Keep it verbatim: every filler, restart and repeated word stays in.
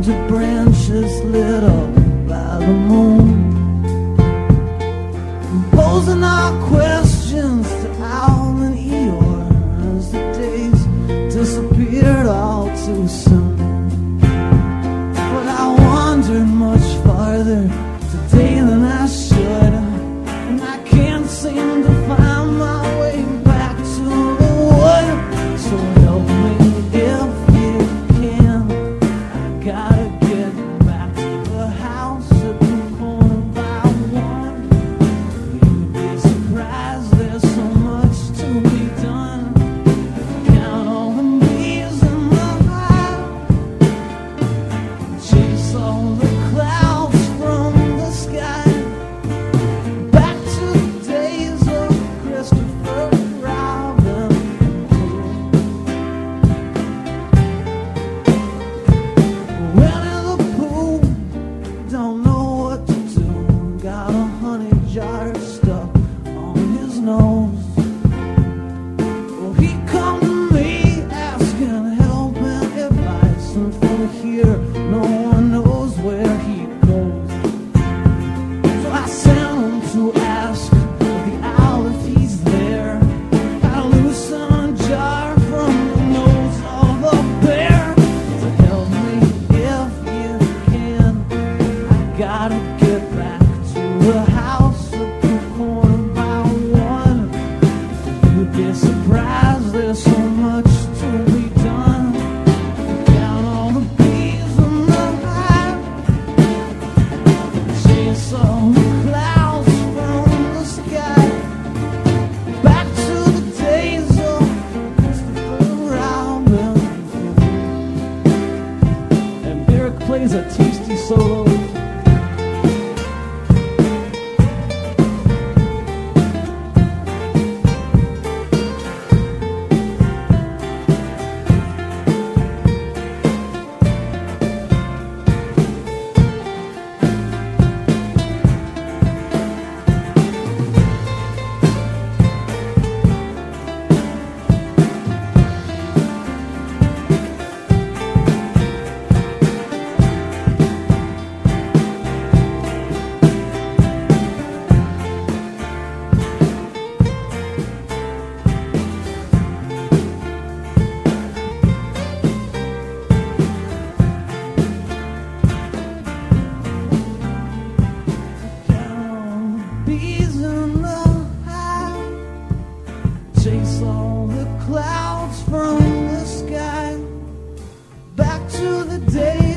scented branches lit up by the moon, posing our questions to Al and Eeyore as the days disappeared all too soon. But I wandered much farther today than I should, and I can't seem to find my way back to the wood. So help me if you can. I gotta get back to the house at the corner by one. You'd be surprised, there's so much to be done. Count all the bees in the hive, chase all the clouds from the sky, back to the days of Christopher Robin. Winnie the Pooh don't know what to do, got a honey jar stuck on his nose. Well, he come to me asking help and advice, and from here no one knows where he goes. So I sent him to ask the owl if he's there. Gotta loosen a jar from the nose of a bear. So help me if you can. I gotta get back to the house at the corner by one. You'd be surprised, there's so much to be done. Count all the bees in the hive, chase all the clouds from the sky, back to the days of Christopher Robin. And Derek plays a tasty solo. Bees in the hive, chase all the clouds from the sky, back to the day